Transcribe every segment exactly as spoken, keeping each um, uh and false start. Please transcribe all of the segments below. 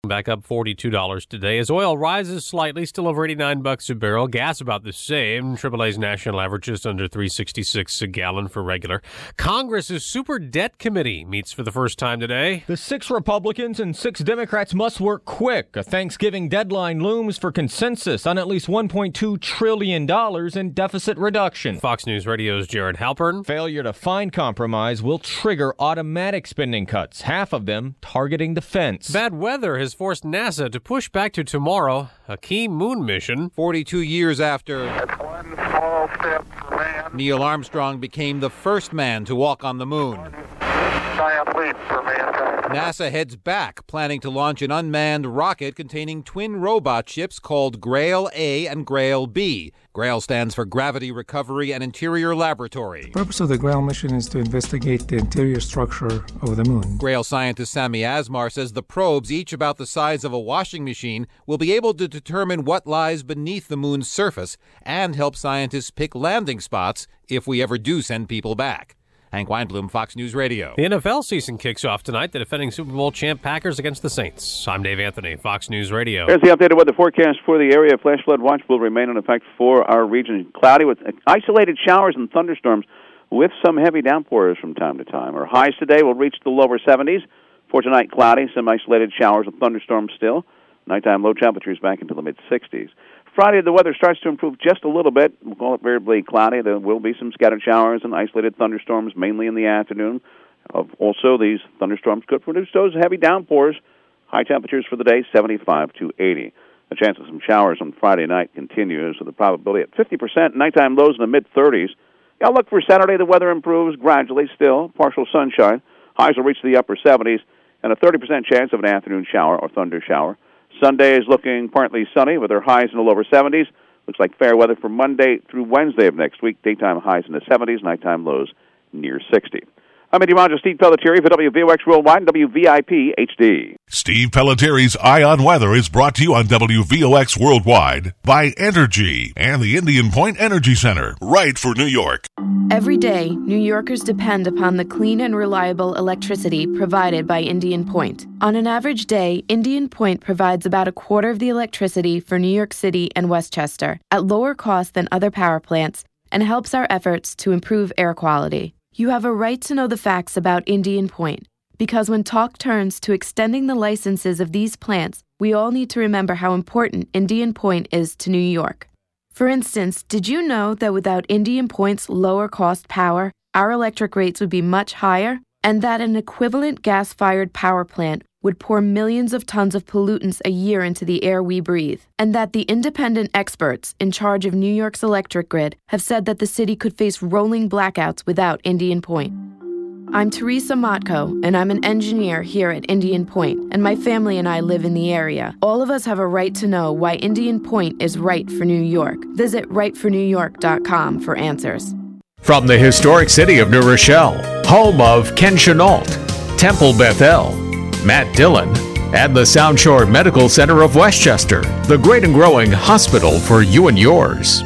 Back up forty-two dollars today as oil rises slightly, still over eighty-nine bucks a barrel. Gas about the same. triple A's national average just under three sixty-six a gallon for regular. Congress's super debt committee meets for the first time today. The six Republicans and six Democrats must work quick. A Thanksgiving deadline looms for consensus on at least one point two trillion dollars in deficit reduction. Fox News Radio's Jared Halpern. Failure to find compromise will trigger automatic spending cuts, half of them targeting defense. Bad weather has forced NASA to push back to tomorrow a key moon mission. forty-two years after That's one small step for man, Neil Armstrong became the first man to walk on the moon. giant leap for mankind. NASA heads back, planning to launch an unmanned rocket containing twin robot ships called Grail A and Grail B. Grail stands for Gravity Recovery and Interior Laboratory. The purpose of the Grail mission is to investigate the interior structure of the moon. Grail scientist Sami Asmar says the probes, each about the size of a washing machine, will be able to determine what lies beneath the moon's surface and help scientists pick landing spots if we ever do send people back. Hank Weinblum, Fox News Radio. The N F L season kicks off tonight. The defending Super Bowl champ Packers against the Saints. I'm Dave Anthony, Fox News Radio. Here's the updated weather forecast for the area. Flash flood watch will remain in effect for our region. Cloudy with isolated showers and thunderstorms with some heavy downpours from time to time. Our highs today will reach the lower seventies. For tonight, cloudy, some isolated showers and thunderstorms still. Nighttime low temperatures back into the mid-sixties. Friday, the weather starts to improve just a little bit. We'll call it variably cloudy. There will be some scattered showers and isolated thunderstorms, mainly in the afternoon. Uh, also, these thunderstorms could produce those heavy downpours. High temperatures for the day, seventy-five to eighty. The chance of some showers on Friday night continues, with the probability at fifty percent. Nighttime lows in the mid-thirties. The outlook for Saturday, the weather improves gradually still. Partial sunshine. Highs will reach the upper seventies, and a thirty percent chance of an afternoon shower or thunder shower. Sunday is looking partly sunny with our highs in the lower seventies. Looks like fair weather for Monday through Wednesday of next week. Daytime highs in the seventies, nighttime lows near sixty. I'm meteorologist Steve Pelletieri for W V O X Worldwide and W V I P H D. Steve Pellettieri's Eye on Weather is brought to you on W V O X Worldwide by Entergy and the Indian Point Energy Center, right for New York. Every day, New Yorkers depend upon the clean and reliable electricity provided by Indian Point. On an average day, Indian Point provides about a quarter of the electricity for New York City and Westchester at lower cost than other power plants and helps our efforts to improve air quality. You have a right to know the facts about Indian Point, because when talk turns to extending the licenses of these plants, we all need to remember how important Indian Point is to New York. For instance, did you know that without Indian Point's lower cost power, our electric rates would be much higher, and that an equivalent gas-fired power plant would pour millions of tons of pollutants a year into the air we breathe, and that the independent experts in charge of New York's electric grid have said that the city could face rolling blackouts without Indian Point? I'm Teresa Motko, and I'm an engineer here at Indian Point, and my family and I live in the area. All of us have a right to know why Indian Point is right for New York. Visit right for new york dot com for answers. From the historic city of New Rochelle, home of Ken Chenault, Temple Bethel, Matt Dillon, and the Sound Shore Medical Center of Westchester, the great and growing hospital for you and yours.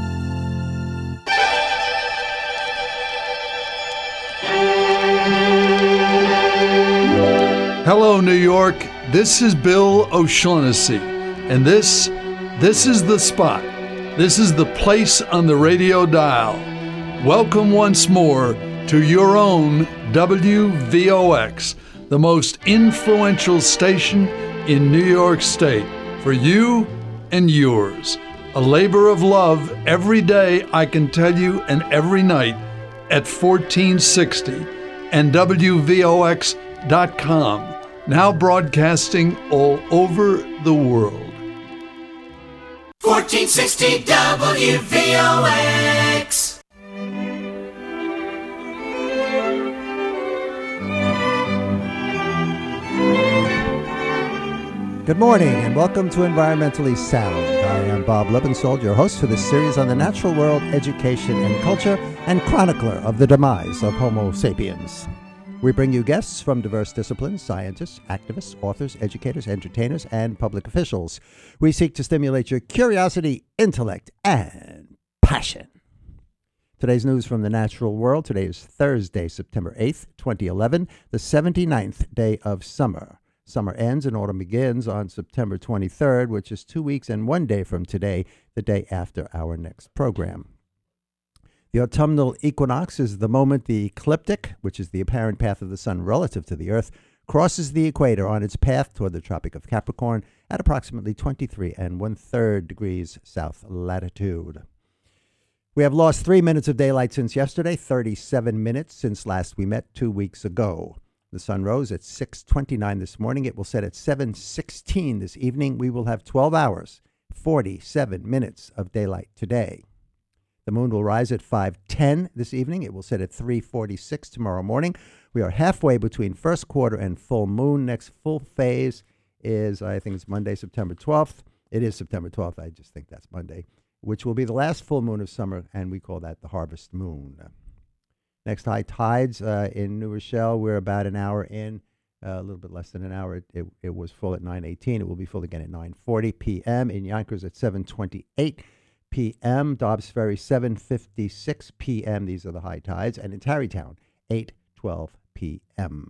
Hello, New York. This is Bill O'Shaughnessy, and this, this is the spot. This is the place on the radio dial. Welcome once more to your own W V O X, the most influential station in New York State, for you and yours. A labor of love every day, I can tell you, and every night at fourteen sixty and W V O X dot com, now broadcasting all over the world. fourteen sixty W V O X. Good morning and welcome to Environmentally Sound. I am Bob Lebensold, your host for this series on the natural world, education and culture, and chronicler of the demise of Homo sapiens. We bring you guests from diverse disciplines, scientists, activists, authors, educators, entertainers, and public officials. We seek to stimulate your curiosity, intellect, and passion. Today's news from the natural world. Today is Thursday, September eighth, twenty eleven, the seventy-ninth day of summer. Summer ends and autumn begins on September twenty-third, which is two weeks and one day from today, the day after our next program. The autumnal equinox is the moment the ecliptic, which is the apparent path of the sun relative to the Earth, crosses the equator on its path toward the Tropic of Capricorn at approximately twenty-three and one-third degrees south latitude. We have lost three minutes of daylight since yesterday, thirty-seven minutes since last we met two weeks ago. The sun rose at six twenty-nine this morning. It will set at seven sixteen this evening. We will have twelve hours, forty-seven minutes of daylight today. The moon will rise at five ten this evening. It will set at three forty-six tomorrow morning. We are halfway between first quarter and full moon. Next full phase is, I think it's Monday, September twelfth. It is September twelfth. I just think that's Monday, which will be the last full moon of summer, and we call that the harvest moon. Next high tides uh, in New Rochelle, we're about an hour in, uh, a little bit less than an hour. It, it, it was full at nine eighteen. It will be full again at nine forty p.m. In Yonkers at seven twenty-eight p.m. Dobbs Ferry, seven fifty-six p.m. These are the high tides. And in Tarrytown, eight twelve p.m.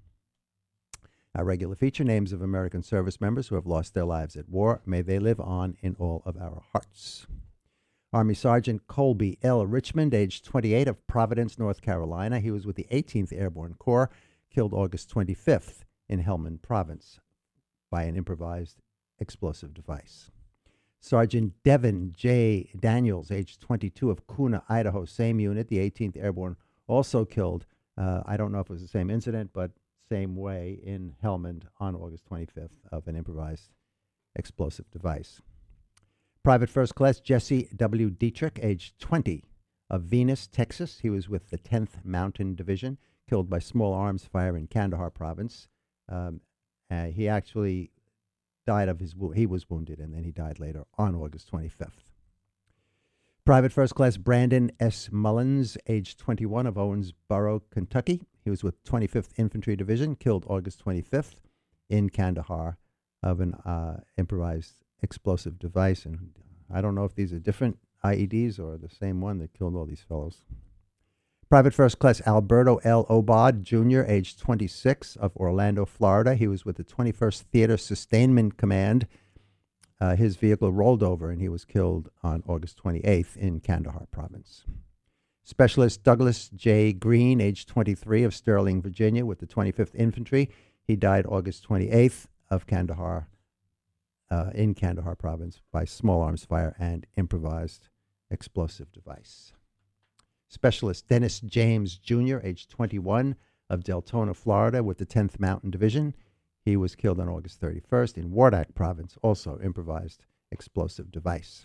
Our regular feature, names of American service members who have lost their lives at war. May they live on in all of our hearts. Army Sergeant Colby L. Richmond, age twenty-eight, of Providence, North Carolina. He was with the eighteenth Airborne Corps, killed August twenty-fifth in Helmand Province by an improvised explosive device. Sergeant Devin J. Daniels, age twenty-two, of Kuna, Idaho, same unit, the eighteenth Airborne, also killed, uh, I don't know if it was the same incident, but same way in Helmand on August twenty-fifth of an improvised explosive device. Private First Class Jesse W. Dietrich, age twenty, of Venus, Texas. He was with the tenth Mountain Division, killed by small arms fire in Kandahar Province. Um, uh, he actually died of his wo- he was wounded, and then he died later on August twenty-fifth. Private First Class Brandon S. Mullins, age twenty-one, of Owensboro, Kentucky. He was with twenty-fifth Infantry Division, killed August twenty-fifth in Kandahar of an uh, improvised explosive device. And I don't know if these are different I E Ds or the same one that killed all these fellows. Private First Class Alberto L. Obad, Junior, age twenty-six, of Orlando, Florida. He was with the twenty-first Theater Sustainment Command. Uh, his vehicle rolled over, and he was killed on August twenty-eighth in Kandahar Province. Specialist Douglas J. Green, age twenty-three, of Sterling, Virginia, with the twenty-fifth Infantry. He died August twenty-eighth of Kandahar, uh, in Kandahar Province by small arms fire and improvised explosive device. Specialist Dennis James, Junior, age twenty-one, of Deltona, Florida, with the tenth Mountain Division. He was killed on August thirty-first in Wardak Province, also improvised explosive device.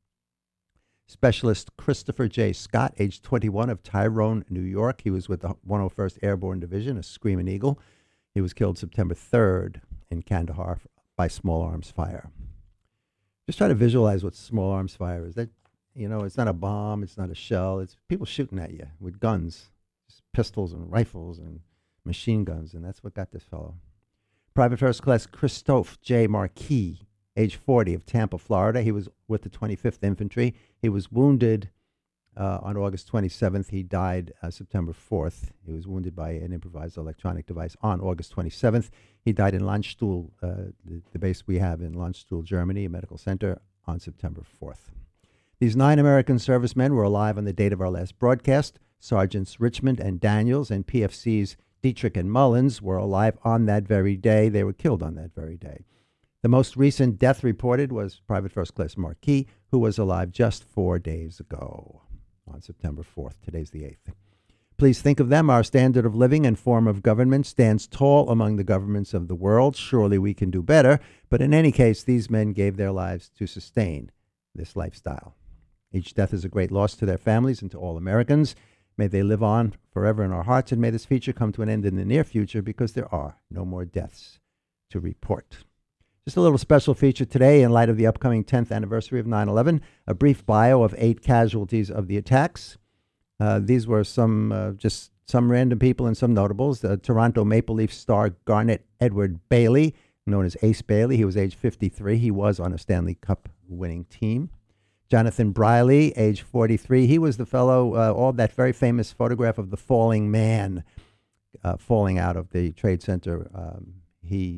Specialist Christopher J. Scott, age twenty-one, of Tyrone, New York. He was with the one hundred first Airborne Division, a Screaming Eagle. He was killed September third in Kandahar by small arms fire. Just try to visualize what small arms fire is. That, you know, it's not a bomb, it's not a shell. It's people shooting at you with guns, just pistols and rifles and machine guns, and that's what got this fellow. Private First Class Christophe J. Marquis, age forty, of Tampa, Florida. He was with the twenty-fifth Infantry. He was wounded uh, on August twenty-seventh. He died uh, September fourth. He was wounded by an improvised electronic device on August twenty-seventh. He died in Landstuhl, uh, the, the base we have in Landstuhl, Germany, a medical center, on September fourth. These nine American servicemen were alive on the date of our last broadcast. Sergeants Richmond and Daniels and P F Cs Dietrich and Mullins were alive on that very day. They were killed on that very day. The most recent death reported was Private First Class Marquis, who was alive just four days ago on September fourth. Today's the eighth. Please think of them. Our standard of living and form of government stands tall among the governments of the world. Surely we can do better, but in any case, these men gave their lives to sustain this lifestyle. Each death is a great loss to their families and to all Americans. May they live on forever in our hearts, and may this feature come to an end in the near future, because there are no more deaths to report. Just a little special feature today in light of the upcoming tenth anniversary of nine eleven, a brief bio of eight casualties of the attacks. Uh, these were some, uh, just some random people and some notables. The Toronto Maple Leaf star Garnet Edward Bailey, known as Ace Bailey. He was age fifty-three. He was on a Stanley Cup winning team. Jonathan Briley, age forty-three. He was the fellow, uh, all that very famous photograph of the falling man uh, falling out of the Trade Center. Um, he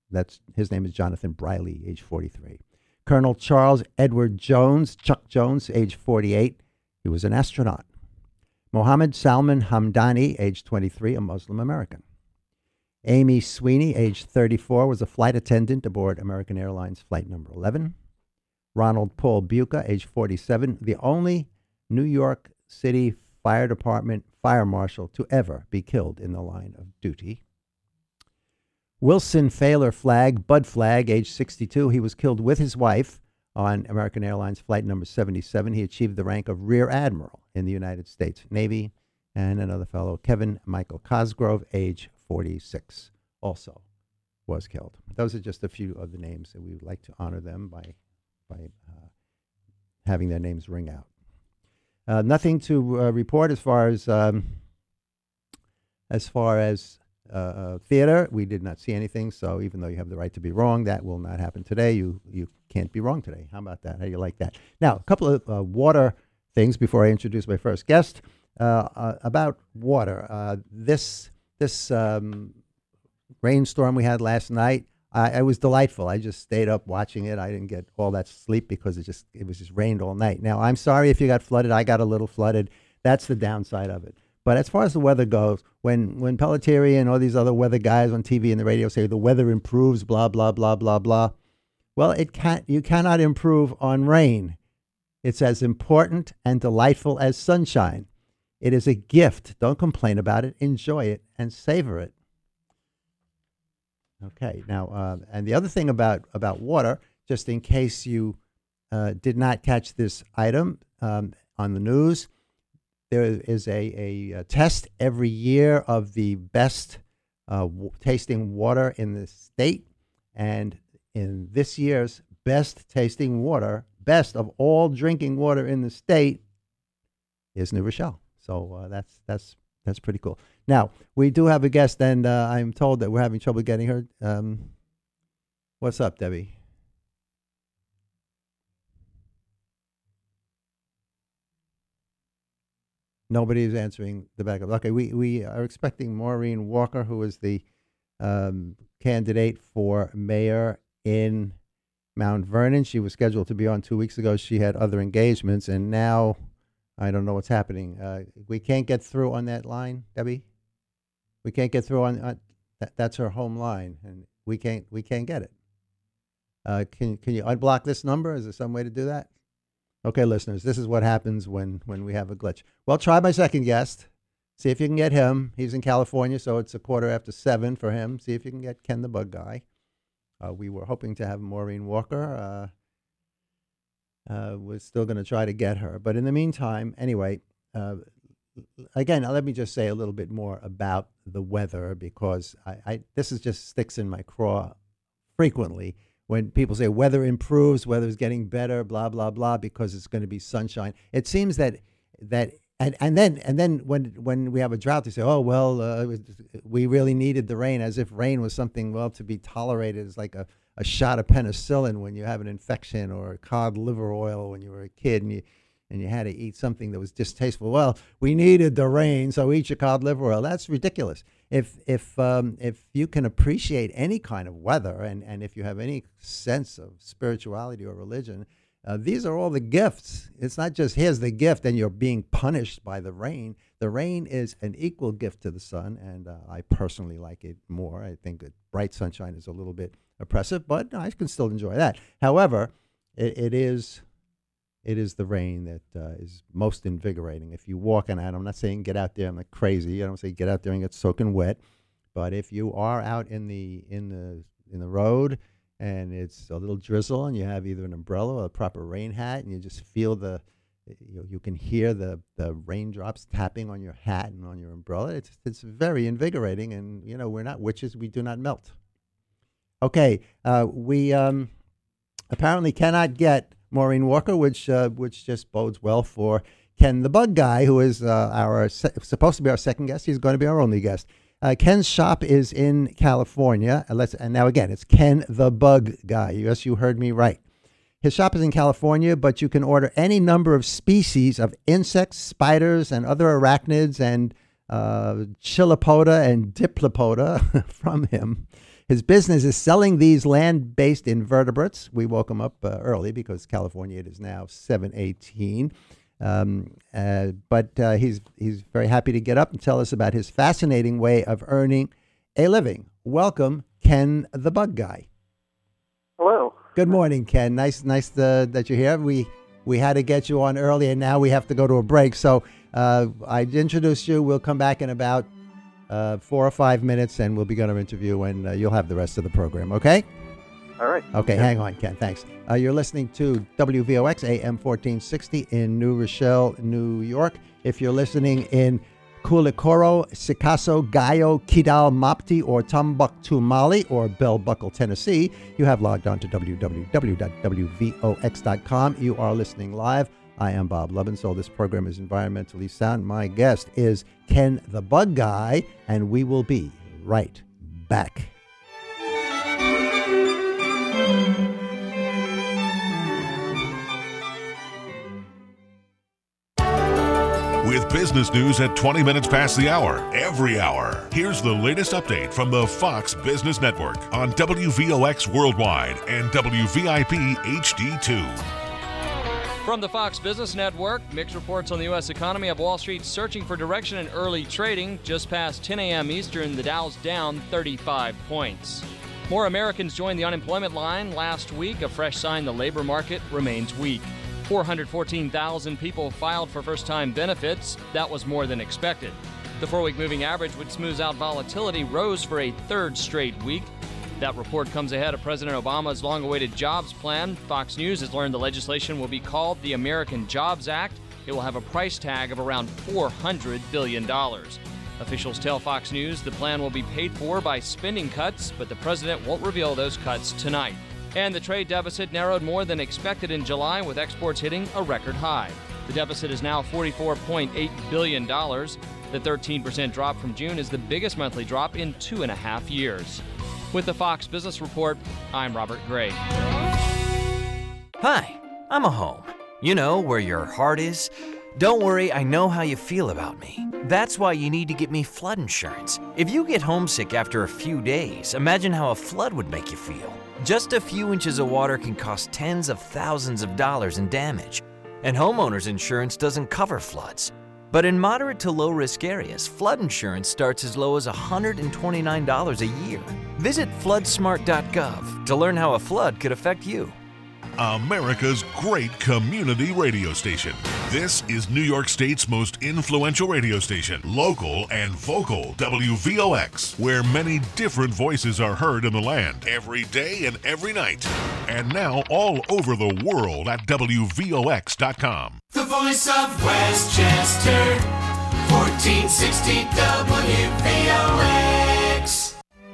That's his name is Jonathan Briley, age forty-three. Colonel Charles Edward Jones, Chuck Jones, age forty-eight. He was an astronaut. Mohammed Salman Hamdani, age twenty-three, a Muslim American. Amy Sweeney, age thirty-four, was a flight attendant aboard American Airlines Flight Number eleven. Ronald Paul Buca, age forty-seven, the only New York City Fire Department fire marshal to ever be killed in the line of duty. Wilson Failer Flagg, Bud Flagg, age sixty-two, he was killed with his wife on American Airlines Flight Number seventy-seven. He achieved the rank of Rear Admiral in the United States Navy. And another fellow, Kevin Michael Cosgrove, age forty-six, also was killed. Those are just a few of the names, and we would like to honor them by, by uh, having their names ring out. Uh, nothing to uh, report as far as um, as far as uh, uh, theater. We did not see anything, so even though you have the right to be wrong, that will not happen today. You you can't be wrong today. How about that? How do you like that? Now, a couple of uh, water things before I introduce my first guest. Uh, uh, about water. Uh, this this um, rainstorm we had last night, I, it was delightful. I just stayed up watching it. I didn't get all that sleep because it just it was just rained all night. Now, I'm sorry if you got flooded. I got a little flooded. That's the downside of it. But as far as the weather goes, when when Pelletieri and all these other weather guys on T V and the radio say the weather improves, blah blah blah blah blah, well, it can't. You cannot improve on rain. It's as important and delightful as sunshine. It is a gift. Don't complain about it. Enjoy it and savor it. Okay. Now, uh, and the other thing about, about water, just in case you uh, did not catch this item um, on the news, there is a, a, a test every year of the best uh, w- tasting water in the state. And in this year's best tasting water, best of all drinking water in the state, is New Rochelle. So uh, that's that's that's pretty cool. Now, we do have a guest, and uh, I'm told that we're having trouble getting her. Um, what's up, Debbie? Nobody is answering the backup. Okay, we, we are expecting Maureen Walker, who is the um, candidate for mayor in Mount Vernon. She was scheduled to be on two weeks ago. She had other engagements, and now I don't know what's happening. Uh, we can't get through on that line, Debbie. We can't get through on, on that, that's her home line, and we can't we can't get it. Uh, can can you unblock this number? Is there some way to do that? Okay, listeners, this is what happens when when we have a glitch. Well, try my second guest. See if you can get him. He's in California, so it's a quarter after seven for him. See if you can get Ken the Bug Guy. Uh, we were hoping to have Maureen Walker. Uh, Uh, we're still going to try to get her. But in the meantime, anyway, uh, again, let me just say a little bit more about the weather, because I, I this is just sticks in my craw frequently when people say weather improves, weather is getting better, blah, blah, blah, because it's going to be sunshine. It seems that that and, and then and then when when we have a drought, they say, oh, well, uh, we really needed the rain, as if rain was something, well, to be tolerated as like a a shot of penicillin when you have an infection, or cod liver oil when you were a kid and you and you had to eat something that was distasteful. Well, we needed the rain, so eat your cod liver oil. That's ridiculous. If if um, if you can appreciate any kind of weather, and, and if you have any sense of spirituality or religion, uh, these are all the gifts. It's not just here's the gift and you're being punished by the rain. The rain is an equal gift to the sun, and uh, I personally like it more. I think that bright sunshine is a little bit oppressive, but I can still enjoy that. However, it, it is it is the rain that uh, is most invigorating. If you walk in it, I'm not saying get out there and like crazy. I don't say get out there and get soaking wet, but if you are out in the in the in the road and it's a little drizzle and you have either an umbrella or a proper rain hat, and you just feel the you, you can hear the the raindrops tapping on your hat and on your umbrella. It's it's very invigorating, and you know we're not witches. We do not melt. Okay, uh, we um, apparently cannot get Maureen Walker, which uh, which just bodes well for Ken the Bug Guy, who is uh, our se- supposed to be our second guest. He's going to be our only guest. Uh, Ken's shop is in California. Uh, let's, and now again, it's Ken the Bug Guy. Yes, you heard me right. His shop is in California, but you can order any number of species of insects, spiders, and other arachnids, and uh, chilopoda and diplopoda from him. His business is selling these land-based invertebrates. We woke him up uh, early because California it is now seven eighteen. Um, uh, but uh, he's he's very happy to get up and tell us about his fascinating way of earning a living. Welcome, Ken the Bug Guy. Hello. Good morning, Ken. Nice nice uh, that you're here. We we had to get you on early, and now we have to go to a break. So uh, I introduced you. We'll come back in about uh, four or five minutes, and we'll begin our interview, and uh, you'll have the rest of the program, okay? All right. Okay, hang on, Ken. Thanks. Uh, you're listening to W V O X A M fourteen sixty in New Rochelle, New York. If you're listening in Kulikoro, Sikaso, Gayo, Kidal, Mopti, or Timbuktu, Mali, or Bell Buckle, Tennessee, you have logged on to w w w dot w v o x dot com. You are listening live. I am Bob Levensoul. This program is environmentally sound. My guest is Ken the Bug Guy, and we will be right back. With business news at twenty minutes past the hour, every hour. Here's the latest update from the Fox Business Network on W V O X Worldwide and W V I P H D two. From the Fox Business Network, mixed reports on the U S economy of Wall Street searching for direction in early trading. Just past ten a.m. Eastern, the Dow's down thirty-five points. More Americans joined the unemployment line last week, a fresh sign the labor market remains weak. four hundred fourteen thousand people filed for first-time benefits. That was more than expected. The four-week moving average, which smooths out volatility, rose for a third straight week. That report comes ahead of President Obama's long-awaited jobs plan. Fox News has learned the legislation will be called the American Jobs Act. It will have a price tag of around four hundred billion dollars. Officials tell Fox News the plan will be paid for by spending cuts, but the president won't reveal those cuts tonight. And the trade deficit narrowed more than expected in July, with exports hitting a record high. The deficit is now forty-four point eight billion dollars. The thirteen percent drop from June is the biggest monthly drop in two and a half years. With the Fox Business Report, I'm Robert Gray. Hi, I'm a home. You know, where your heart is. Don't worry, I know how you feel about me. That's why you need to get me flood insurance. If you get homesick after a few days, imagine how a flood would make you feel. Just a few inches of water can cost tens of thousands of dollars in damage, and homeowners insurance doesn't cover floods. But in moderate to low-risk areas, flood insurance starts as low as one hundred twenty-nine dollars a year. Visit flood smart dot gov to learn how a flood could affect you. America's great community radio station. This is New York State's most influential radio station, local and vocal W V O X, where many different voices are heard in the land every day and every night. And now all over the world at W V O X dot com. The voice of Westchester, fourteen sixty W V O X.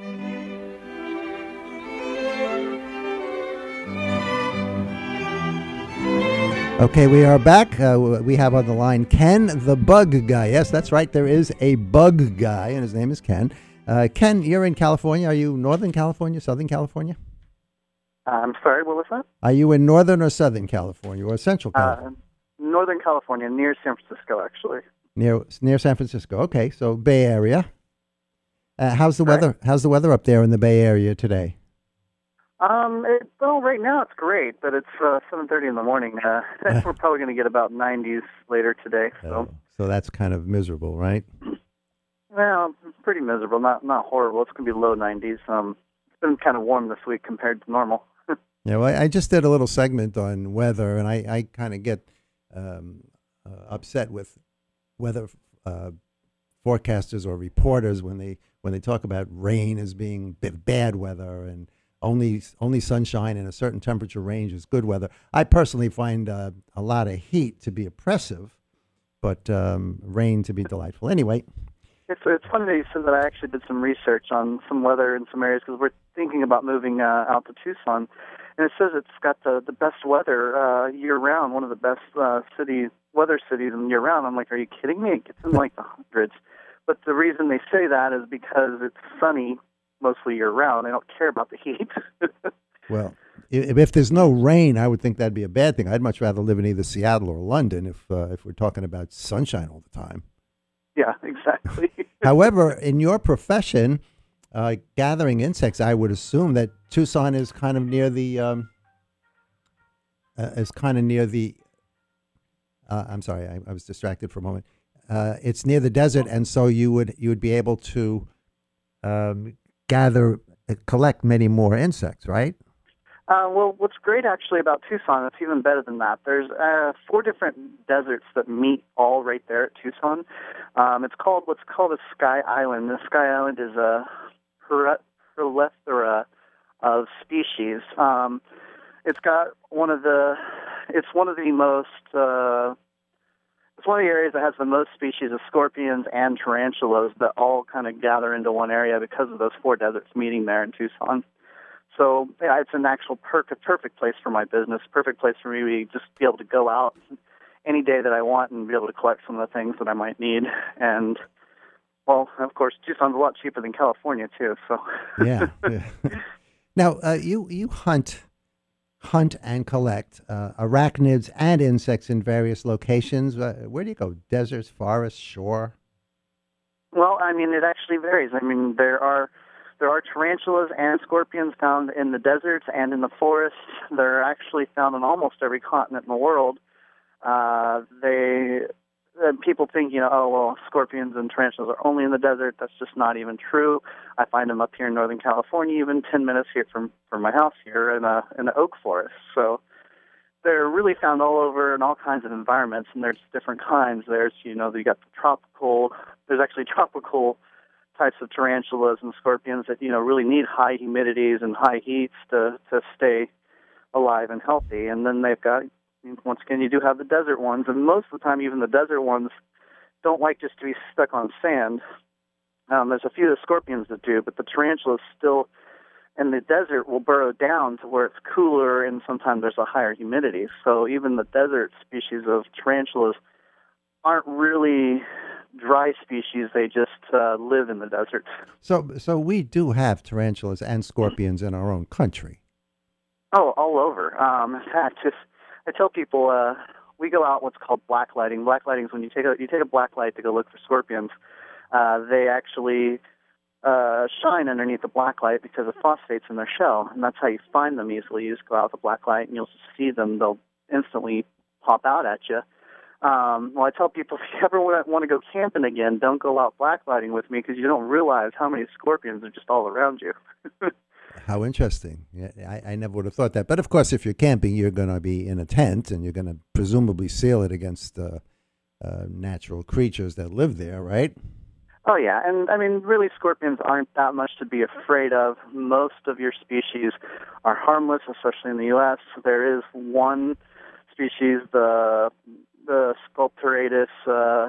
Okay, we are back. Uh, we have on the line Ken the Bug Guy. Yes, that's right. There is a bug guy, and his name is Ken. Uh, Ken, you're in California. Are you Northern California, Southern California? I'm sorry, what was that? Are you in Northern or Southern California or Central California? Uh, Northern California, near San Francisco, actually. Near near San Francisco. Okay, so Bay Area. Uh, how's the Right. weather? How's the weather up there in the Bay Area today? Um, it, well, right now it's great, but it's uh, seven thirty in the morning. Uh, we're probably going to get about nineties later today. So, Oh, so that's kind of miserable, right? well, pretty miserable. Not not horrible. It's going to be low nineties. Um, it's been kind of warm this week compared to normal. Yeah, well, I I just did a little segment on weather, and I, I kind of get um, uh, upset with weather uh, forecasters or reporters when they when they talk about rain as being b- bad weather and only only sunshine in a certain temperature range is good weather. I personally find uh, a lot of heat to be oppressive, but um, rain to be delightful. Anyway. It's it's funny that you said that. I actually did some research on some weather in some areas because we're thinking about moving uh, out to Tucson, and it says it's got the the best weather uh, year round. One of the best uh, city weather cities in year round. I'm like, are you kidding me? It gets in like the hundreds. But the reason they say that is because it's sunny mostly year round. They don't care about the heat. Well, if, if there's no rain, I would think that'd be a bad thing. I'd much rather live in either Seattle or London if uh, if we're talking about sunshine all the time. Yeah, exactly. However, in your profession, uh, gathering insects, I would assume that Tucson is kind of near the um, uh, is kind of near the. Uh, I'm sorry, I, I was distracted for a moment. Uh, it's near the desert, and so you would you would be able to um, gather, uh, collect many more insects, right? Uh, well, what's great actually about Tucson, it's even better than that. There's uh, four different deserts that meet all right there at Tucson. Um, it's called what's called a Sky Island. The Sky Island is a plethora of species. Um, it's got one of the, it's one of the most, uh, it's one of the areas that has the most species of scorpions and tarantulas that all kind of gather into one area because of those four deserts meeting there in Tucson. So yeah, it's an actual perfect, perfect place for my business, perfect place for me to just be able to go out any day that I want and be able to collect some of the things that I might need. And, well, of course, Tucson's a lot cheaper than California, too. So yeah. yeah. Now, uh, you, you hunt hunt and collect uh, arachnids and insects in various locations. Uh, where do you go? Deserts, forests, shore? Well, I mean, it actually varies. I mean, there are... There are tarantulas and scorpions found in the deserts and in the forests. They're actually found on almost every continent in the world. Uh, they uh, people think, you know, oh, well, scorpions and tarantulas are only in the desert. That's just not even true. I find them up here in Northern California, even ten minutes here from, from my house here in a in the oak forest. So they're really found all over in all kinds of environments, and there's different kinds. There's, you know, you got the tropical. There's actually tropical types of tarantulas and scorpions that, you know, really need high humidities and high heats to, to stay alive and healthy. And then they've got, once again, you do have the desert ones. And most of the time, even the desert ones don't like just to be stuck on sand. Um, there's a few of the scorpions that do, but the tarantulas still in the desert will burrow down to where it's cooler and sometimes there's a higher humidity. So even the desert species of tarantulas aren't really dry species. They just uh, live in the desert. So, so we do have tarantulas and scorpions in our own country. Oh, all over. Um, in fact, just, I tell people uh, we go out what's called blacklighting. Blacklighting is when you take a you take a black light to go look for scorpions. Uh, they actually uh, shine underneath the black light because of phosphates in their shell, and that's how you find them easily. You just go out with a black light, and you'll see them. They'll instantly pop out at you. Um, well, I tell people, if you ever want to go camping again, don't go out blacklighting with me because you don't realize how many scorpions are just all around you. How interesting. Yeah, I, I never would have thought that. But, of course, if you're camping, you're going to be in a tent, and you're going to presumably seal it against uh, uh, natural creatures that live there, right? Oh, yeah. And, I mean, really, scorpions aren't that much to be afraid of. Most of your species are harmless, especially in the U S There is one species, the... the Sculpturatus, uh,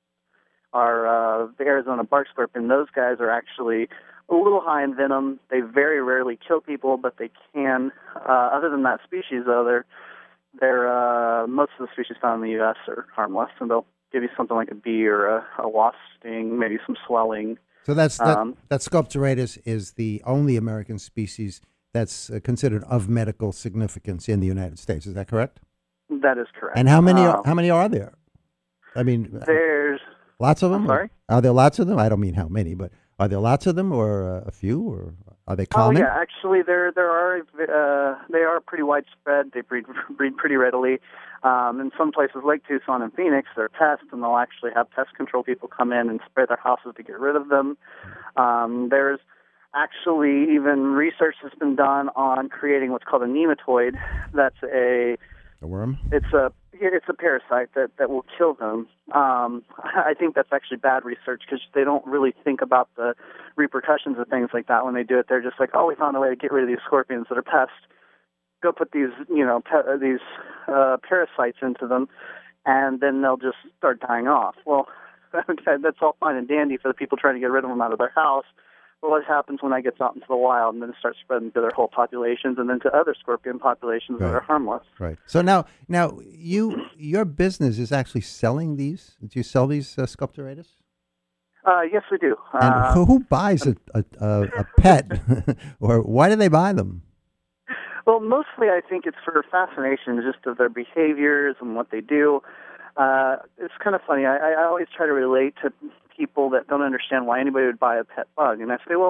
are uh, the Arizona bark scorpion. Those guys are actually a little high in venom. They very rarely kill people, but they can. Uh, other than that species, though, they're, they're uh, most of the species found in the U S are harmless, and they'll give you something like a bee or a, a wasp sting, maybe some swelling. So that's that, um, that Sculpturatus is the only American species that's uh, considered of medical significance in the United States. Is that correct? That is correct. And how many? Um, Are, how many are there? I mean, there's lots of them. I'm sorry. Are there lots of them? I don't mean how many, but are there lots of them, or uh, a few, or are they common? Oh yeah, actually, there there are. Uh, they are pretty widespread. They breed breed pretty readily. Um, in some places like Tucson and Phoenix, they're pests, and they'll actually have pest control people come in and spray their houses to get rid of them. Um, there's actually even research has been done on creating what's called a nematoid. That's a A worm? It's a it's a parasite that, that will kill them. Um, I think that's actually bad research because they don't really think about the repercussions of things like that when they do it. They're just like, oh, we found a way to get rid of these scorpions that are pests. Go put these you know pe- these uh, parasites into them, and then they'll just start dying off. Well, okay, that's all fine and dandy for the people trying to get rid of them out of their house. But what happens when that gets out into the wild and then it starts spreading to their whole populations and then to other scorpion populations Right. that are harmless? Right. So now, now you your business is actually selling these. Do you sell these uh, Sculpturatus? Uh, yes, we do. And Uh, who, who buys a a, a, a pet, or why do they buy them? Well, mostly I think it's for fascination just of their behaviors and what they do. Uh, it's kind of funny. I, I always try to relate to people that don't understand why anybody would buy a pet bug. And I say, well,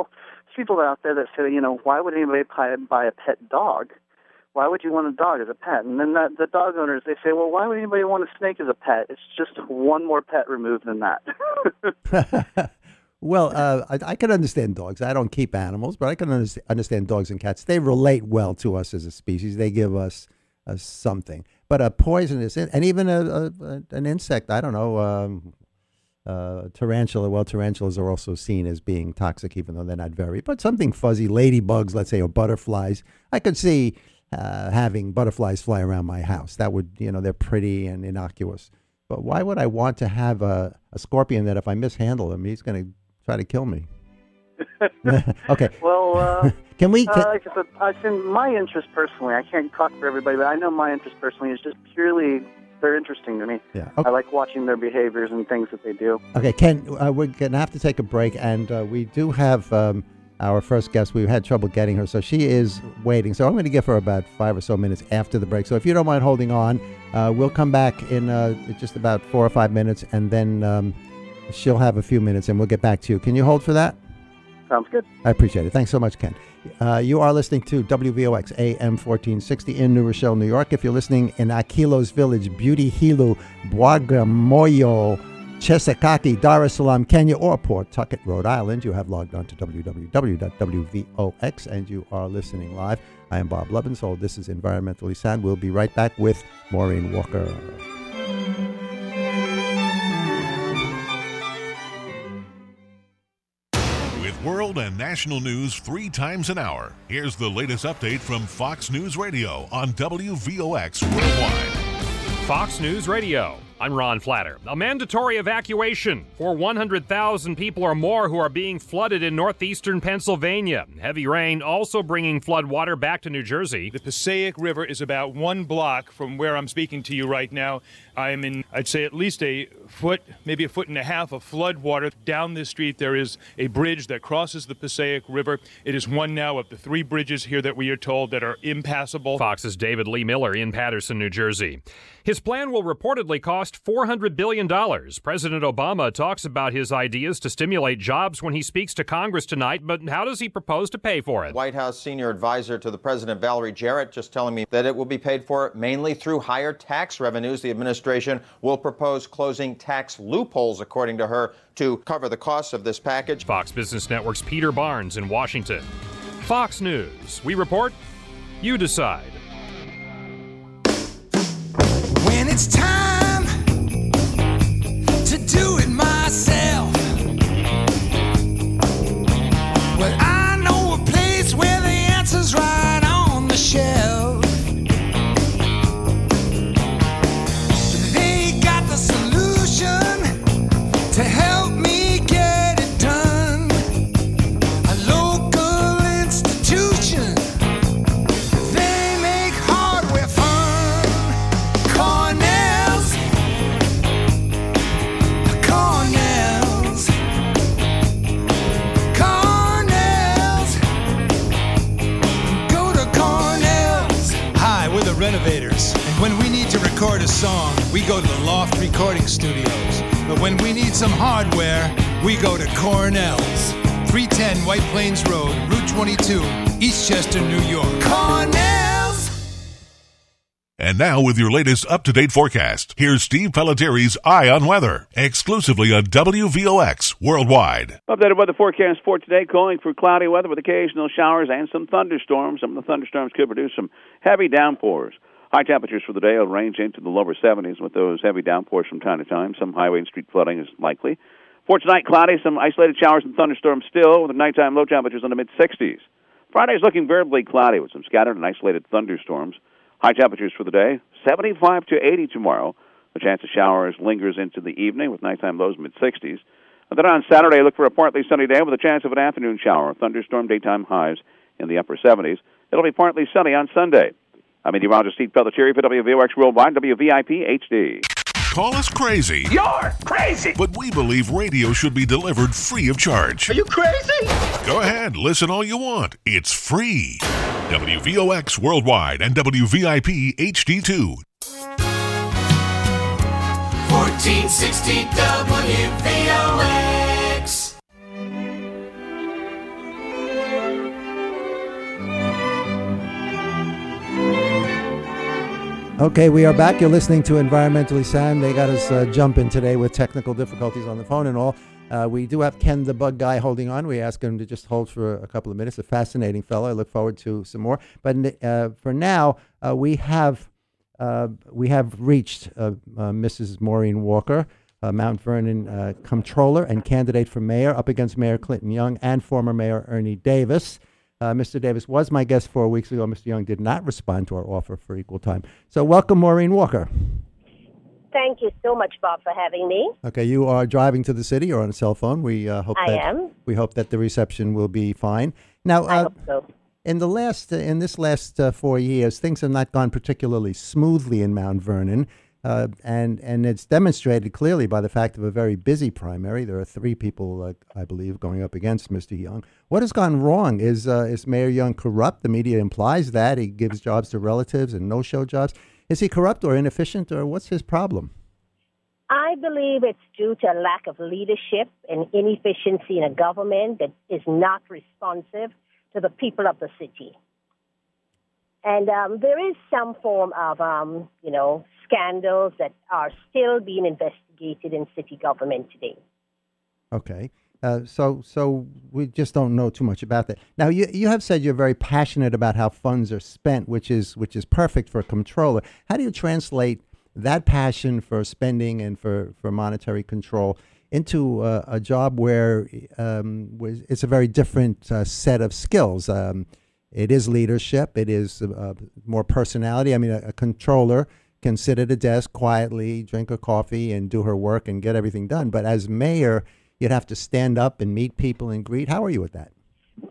people out there that say, you know, why would anybody buy, buy a pet dog? Why would you want a dog as a pet? And then that, the dog owners, they say, well, why would anybody want a snake as a pet? It's just one more pet removed than that. Well, uh, I, I can understand dogs. I don't keep animals, but I can under- understand dogs and cats. They relate well to us as a species. They give us uh, something. But a poisonous, in- and even a, a, an insect, I don't know, um, uh, tarantula. Well, tarantulas are also seen as being toxic, even though they're not very. But something fuzzy, ladybugs, let's say, or butterflies. I could see uh, having butterflies fly around my house. That would, you know, they're pretty and innocuous. But why would I want to have a, a scorpion that if I mishandle him, he's going to try to kill me? Okay. Well, uh, can we? Can, uh, like I said, I think my interest personally, I can't talk for everybody, but I know my interest personally is just purely, they're interesting to me. Yeah. Okay. I like watching their behaviors and things that they do. Okay, Ken, uh, we're going to have to take a break, and uh, we do have um, our first guest. We've had trouble getting her, so she is waiting. So I'm going to give her about five or so minutes after the break. So if you don't mind holding on, uh, we'll come back in uh, just about four or five minutes, and then um, she'll have a few minutes, and we'll get back to you. Can you hold for that? Sounds good. I appreciate it. Thanks so much, Ken. Uh, you are listening to W V O X A M fourteen sixty in New Rochelle, New York. If you're listening in Aquilos Village, Beauty Hilo, Bagamoyo, Chesapeake, Dar es Salaam, Kenya, or Pawtucket, Rhode Island, you have logged on to w w w dot w v o x and you are listening live. I am Bob Lebensold. This is Environmentally Sound. We'll be right back with Maureen Walker. With world and national news three times an hour, here's the latest update from Fox News Radio on W V O X Worldwide. Fox News Radio. I'm Ron Flatter. A mandatory evacuation for one hundred thousand people or more who are being flooded in northeastern Pennsylvania. Heavy rain also bringing flood water back to New Jersey. The Passaic River is about one block from where I'm speaking to you right now. I am in, I'd say, at least a foot, maybe a foot and a half of flood water. Down this street, there is a bridge that crosses the Passaic River. It is one now of the three bridges here that we are told that are impassable. Fox's David Lee Miller in Paterson, New Jersey. His plan will reportedly cost four hundred billion dollars. President Obama talks about his ideas to stimulate jobs when he speaks to Congress tonight, but how does he propose to pay for it? White House senior advisor to the president, Valerie Jarrett, just telling me that it will be paid for mainly through higher tax revenues. The administration will propose closing tax loopholes, according to her, to cover the costs of this package. Fox Business Network's Peter Barnes in Washington. Fox News. We report, you decide. When it's time to do it myself, well, I know a place where the answer's right on the shelf. They got the solution to help me get it done. A local institution, they make hardware fun. Cornell's, Cornell's, Cornell's, go to Cornell's. Hi, we're the Renovators, and when we need to record a song, we go to the Loft Recording Studios. But when we need some hardware, we go to Cornell's. three ten White Plains Road, Route twenty-two, Eastchester, New York. Cornell's. And now with your latest up-to-date forecast, here's Steve Pelletieri's Eye on Weather, exclusively on W V O X Worldwide. Updated weather forecast for today, calling for cloudy weather with occasional showers and some thunderstorms. Some of the thunderstorms could produce some heavy downpours. High temperatures for the day will range into the lower seventies with those heavy downpours from time to time. Some highway and street flooding is likely. For tonight, cloudy, some isolated showers and thunderstorms still, with the nighttime low temperatures in the mid-sixties. Friday is looking variably cloudy with some scattered and isolated thunderstorms. High temperatures for the day, seventy-five to eighty tomorrow. The chance of showers lingers into the evening with nighttime lows mid-sixties. And then on Saturday, look for a partly sunny day with a chance of an afternoon shower. Thunderstorm daytime highs in the upper seventies. It'll be partly sunny on Sunday. I'm meteorologist Steve Pelletieri for W V O X Worldwide, W V I P H D. Call us crazy. You're crazy. But we believe radio should be delivered free of charge. Are you crazy? Go ahead, listen all you want. It's free. W V O X Worldwide and W V I P H D two. fourteen sixty W V O X. Okay, we are back. You're listening to Environmentally Sound. They got us uh, jumping today with technical difficulties on the phone and all. Uh, we do have Ken the Bug Guy holding on. We ask him to just hold for a couple of minutes. A fascinating fellow. I look forward to some more. But uh, for now, uh, we have uh, we have reached uh, uh, Missus Maureen Walker, uh, Mount Vernon uh, comptroller and candidate for mayor, up against Mayor Clinton Young and former Mayor Ernie Davis. Uh, Mister Davis was my guest four weeks ago. Mister Young did not respond to our offer for equal time. So welcome, Maureen Walker. Thank you so much, Bob, for having me. Okay, you are driving to the city. You're on a cell phone. We uh, hope I that am. we hope that the reception will be fine. Now, uh, I hope so. in the last uh, in this last uh, four years, things have not gone particularly smoothly in Mount Vernon, uh, and and it's demonstrated clearly by the fact of a very busy primary. There are three people, uh, I believe, going up against Mister Young. What has gone wrong? Is uh, is Mayor Young corrupt? The media implies that he gives jobs to relatives and no-show jobs. Is he corrupt or inefficient, or what's his problem? I believe it's due to a lack of leadership and inefficiency in a government that is not responsive to the people of the city. And um, there is some form of, um, you know, scandals that are still being investigated in city government today. Okay. Uh, so so we just don't know too much about that. Now, you you have said you're very passionate about how funds are spent, which is which is perfect for a comptroller. How do you translate that passion for spending and for, for monetary control into uh, a job where um, it's a very different uh, set of skills? Um, it is leadership. It is uh, more personality. I mean, a, a controller can sit at a desk quietly, drink a coffee, and do her work and get everything done. But as mayor, you'd have to stand up and meet people and greet. How are you with that?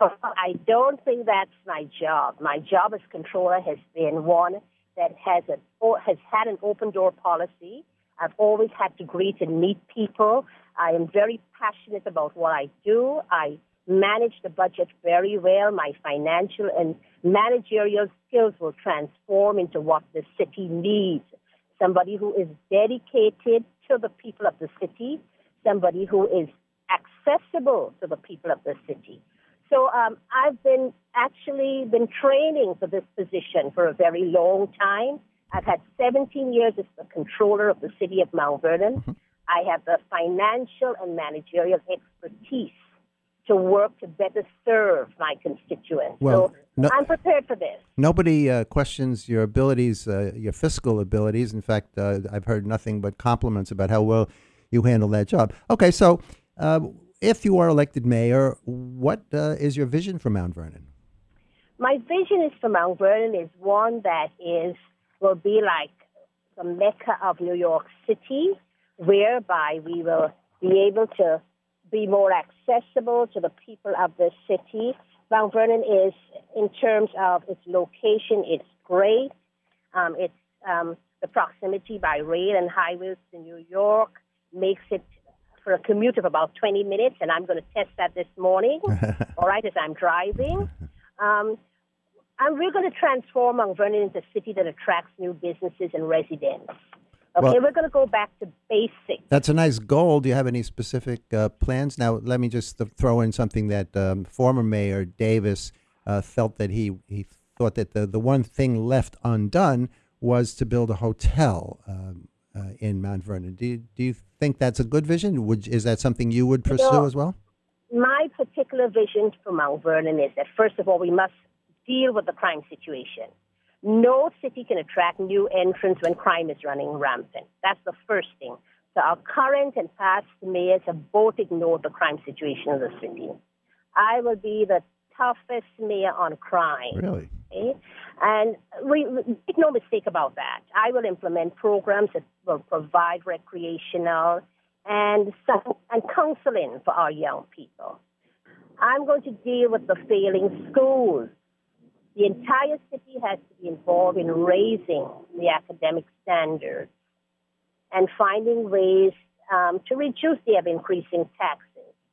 I don't think that's my job. My job as controller has been one that has a, has had an open door policy. I've always had to greet and meet people. I am very passionate about what I do. I manage the budget very well. My financial and managerial skills will transform into what the city needs. Somebody who is dedicated to the people of the city, somebody who is accessible to the people of the city. So um, I've been actually been training for this position for a very long time. I've had seventeen years as the controller of the city of Mount Vernon. Mm-hmm. I have the financial and managerial expertise to work to better serve my constituents. Well, so no, I'm prepared for this. Nobody uh, questions your abilities, uh, your fiscal abilities. In fact, uh, I've heard nothing but compliments about how well you handle that job. Okay, so uh, if you are elected mayor, what uh, is your vision for Mount Vernon? My vision is for Mount Vernon is one that is will be like the Mecca of New York City, whereby we will be able to be more accessible to the people of the city. Mount Vernon is, in terms of its location, it's great. Um, it's um, the proximity by rail and highways to New York makes it for a commute of about twenty minutes, and I'm going to test that this morning, all right, as I'm driving. Um, and we're going to transform Mount Vernon into a city that attracts new businesses and residents. Okay, Well- we're going to go back to basics. That's a nice goal. Do you have any specific uh, plans? Now, let me just th- throw in something that um, former Mayor Davis uh, felt that he, he thought that the, the one thing left undone was to build a hotel um, uh, in Mount Vernon. Do you, do you think that's a good vision? Would, is that something you would pursue know, as well? My particular vision for Mount Vernon is that, first of all, we must deal with the crime situation. No city can attract new entrants when crime is running rampant. That's the first thing. So our current and past mayors have both ignored the crime situation of the city. I will be the toughest mayor on crime. Really? Okay? And we, make no mistake about that. I will implement programs that will provide recreational and some, and counseling for our young people. I'm going to deal with the failing schools. The entire city has to be involved in raising the academic standards and finding ways um, to reduce the ever-increasing taxes.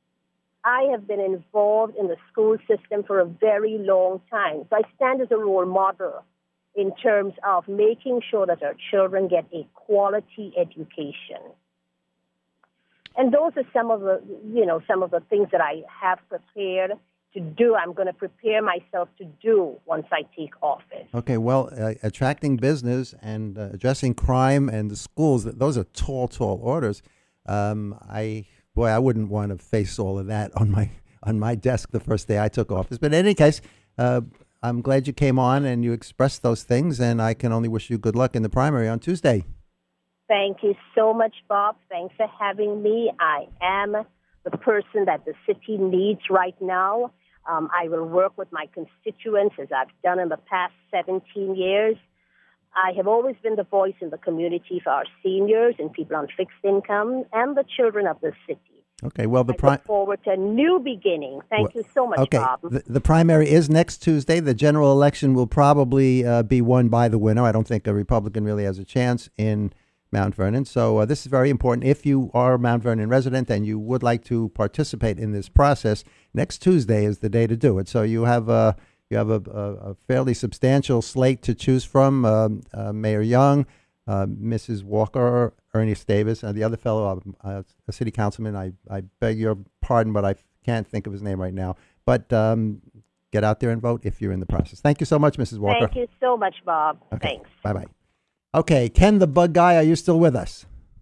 I have been involved in the school system for a very long time, so I stand as a role model in terms of making sure that our children get a quality education. And those are some of the, you know, some of the things that I have prepared. to do. I'm going to prepare myself to do once I take office. Okay, well, uh, attracting business and uh, addressing crime and the schools, those are tall, tall orders. Um, I, boy, I wouldn't want to face all of that on my on my desk the first day I took office. But in any case, uh, I'm glad you came on and you expressed those things, and I can only wish you good luck in the primary on Tuesday. Thank you so much, Bob. Thanks for having me. I am the person that the city needs right now. Um, I will work with my constituents as I've done in the past seventeen years. I have always been the voice in the community for our seniors and people on fixed income and the children of the city. Okay, well, the I pri- look forward to a new beginning. Thank well, you so much, okay. Bob. The, the primary is next Tuesday. The general election will probably uh, be won by the winner. I don't think a Republican really has a chance in Mount Vernon. So uh, this is very important. If you are a Mount Vernon resident and you would like to participate in this process, next Tuesday is the day to do it. So you have a you have a, a, a fairly substantial slate to choose from. Um, uh, Mayor Young, uh, Missus Walker, Ernest Davis, and the other fellow, uh, a city councilman. I, I beg your pardon, but I can't think of his name right now. But um, get out there and vote if you're in the process. Thank you so much, Missus Walker. Thank you so much, Bob. Okay. Thanks. Bye-bye. Okay, Ken the Bug Guy, are you still with us?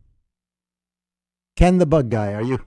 Ken the Bug Guy, are you?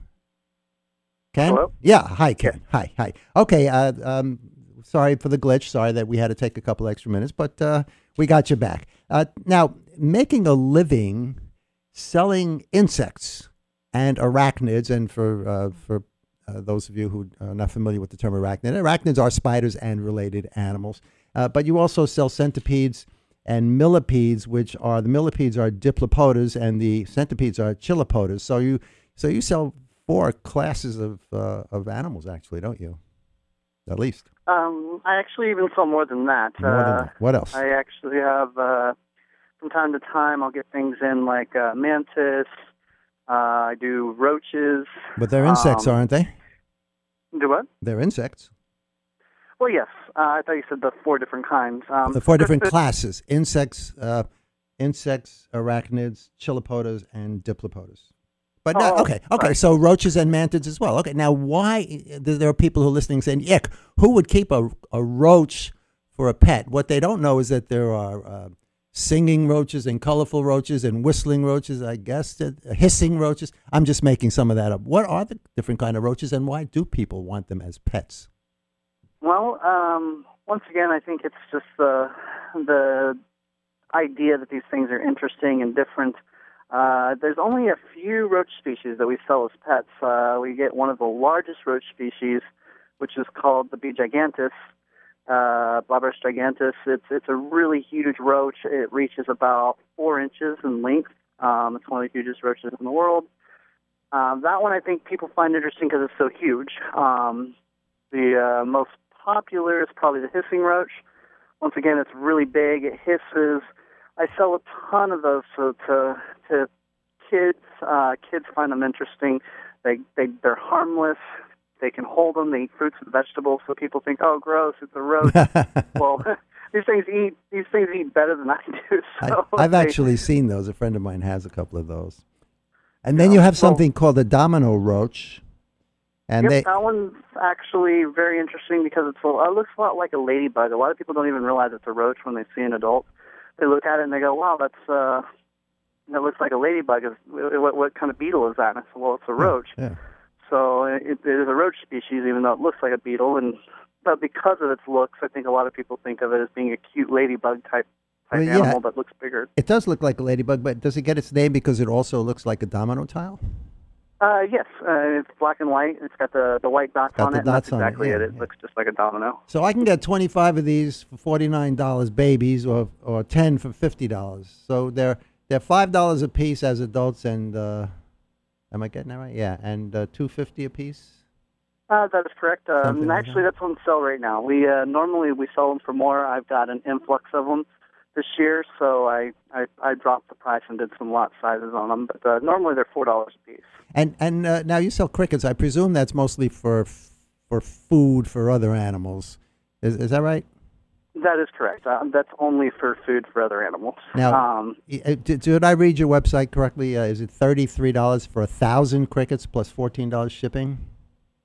Ken? Hello? Yeah, hi, Ken. Hi, hi. Okay, uh, um, sorry for the glitch. Sorry that we had to take a couple extra minutes, but uh, we got you back. Uh, now, making a living selling insects and arachnids, and for uh, for uh, those of you who are not familiar with the term arachnid, arachnids are spiders and related animals, uh, but you also sell centipedes and millipedes, which are, the millipedes are diplopodas and the centipedes are chilopodas. So you so you sell four classes of uh, of animals, actually, don't you? At least. Um, I actually even sell more than that. More than uh, that. What else? I actually have, uh, from time to time, I'll get things in like uh, mantis. Uh, I do roaches. But they're insects, um, aren't they? Do what? They're insects. Well, yes. Uh, I thought you said the four different kinds. Um, The four different there's- classes: insects, uh, insects, arachnids, chilopodas, and diplopodas. But no, Oh, okay, okay. right. So roaches and mantids as well. Okay, now why? There are people who are listening saying, "Ick, who would keep a a roach for a pet?" What they don't know is that there are uh, singing roaches and colorful roaches and whistling roaches. I guess that, uh, hissing roaches. I'm just making some of that up. What are the different kind of roaches, and why do people want them as pets? Well, um, once again, I think it's just the the idea that these things are interesting and different. Uh, there's only a few roach species that we sell as pets. Uh, we get one of the largest roach species, which is called the B. gigantus, uh, Blaubus gigantus. It's it's a really huge roach. It reaches about four inches in length. Um, it's one of the hugest roaches in the world. Um, that one I think people find interesting because it's so huge. Um, the uh, most popular is probably the hissing roach. Once again, it's really big. It hisses. I sell a ton of those to to, to kids. Uh, kids find them interesting. They they they're harmless. They can hold them. They eat fruits and vegetables. So people think, oh, gross, it's a roach. Well, these things eat these things eat better than I do. So I, I've they- actually seen those. A friend of mine has a couple of those. And then you have something called a domino roach, and yep, they that one's actually very interesting because it's a, it looks a lot like a ladybug. A lot of people don't even realize it's a roach when they see an adult. They look at it and they go, "Wow, that's uh, that looks like a ladybug. Is- What, what kind of beetle is that?" And I said, "Well, it's a roach." yeah. So it, it is a roach species, even though it looks like a beetle. And but because of its looks, I think a lot of people think of it as being a cute ladybug type type Well, yeah. animal that looks bigger. It does look like a ladybug, but does it get its name because it also looks like a domino tile? Uh, yes, uh, it's black and white. It's got the, the white dots Got on the it. dots and on it, that's exactly yeah, it. It looks just like a domino. So I can get twenty-five of these for forty-nine dollars babies, or or ten for fifty dollars. So they're they're five dollars a piece as adults, and uh, am I getting that right? Yeah, and uh, two fifty a piece. Uh, that is correct. Something Um, like actually, that's on sale right now. We uh, normally we sell them for more. I've got an influx of them this year, so I, I, I dropped the price and did some lot sizes on them. But uh, normally they're four dollars a piece. And and uh, now you sell crickets. I presume that's mostly for for food for other animals. Is is that right? That is correct. Uh, that's only for food for other animals. Now, um, y- uh, did, did I read your website correctly? Uh, is it thirty-three dollars for a thousand crickets plus fourteen dollars shipping?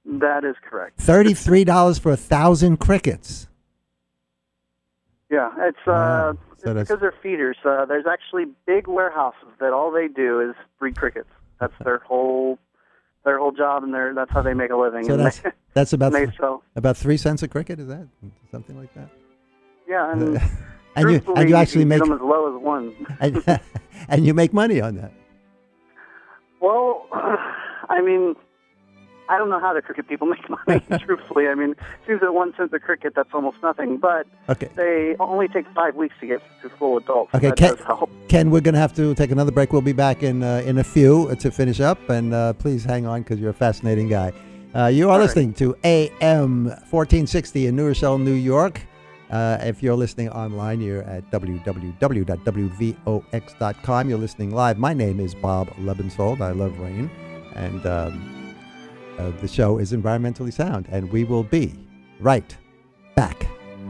That is correct. Thirty-three dollars for a thousand crickets. Yeah, it's uh, Wow. it's So that's- because they're feeders. Uh, there's actually big warehouses that all they do is breed crickets. That's their whole their whole job, and their that's how they make a living. So and that's they, that's about they th- sell. about three cents a cricket. Is that something like that? Yeah, and, And you truthfully, and you actually can make get them as low as one. and, and you make money on that. Well, I mean, I don't know how the cricket people make money, truthfully. I mean, it seems that one cent a cricket, that's almost nothing. But Okay. they only take five weeks to get to full adults. Okay, That Ken, does help. Ken, we're going to have to take another break. We'll be back in uh, in a few to finish up, and uh, please hang on because you're a fascinating guy. Uh, you are listening to A M fourteen sixty in New Rochelle, New York. Uh, if you're listening online, you're at w w w dot w v o x dot com. You're listening live. My name is Bob Lebensold. I love rain, and um, uh, the show is Environmentally Sound, and we will be right back.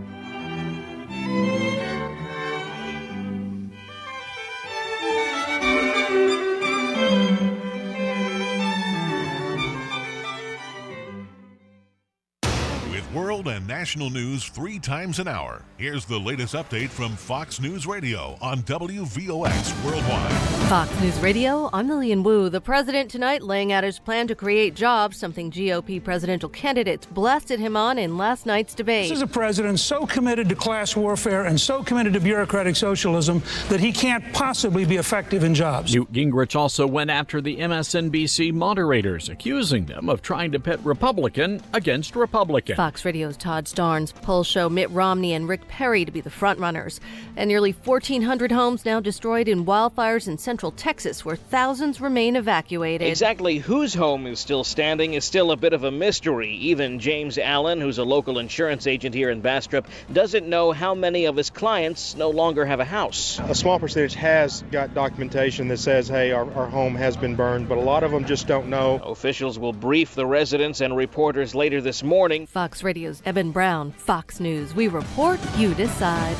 With world and national news three times an hour, here's the latest update from Fox News Radio on W V O X Worldwide. Fox News Radio, I'm Lillian Wu. The president tonight laying out his plan to create jobs, something G O P presidential candidates blasted him on in last night's debate. This is a president so committed to class warfare and so committed to bureaucratic socialism that he can't possibly be effective in jobs. Newt Gingrich also went after the M S N B C moderators, accusing them of trying to pit Republican against Republican. Fox Radio's Todd Starnes polls show Mitt Romney and Rick Perry to be the frontrunners. And nearly fourteen hundred homes now destroyed in wildfires in central Texas, where thousands remain evacuated. Exactly whose home is still standing is still a bit of a mystery. Even James Allen, who's a local insurance agent here in Bastrop, doesn't know how many of his clients no longer have a house. A small percentage has got documentation that says, hey, our, our home has been burned, but a lot of them just don't know. Officials will brief the residents and reporters later this morning. Fox Radio's Eben Brown, Fox News. We report, you decide.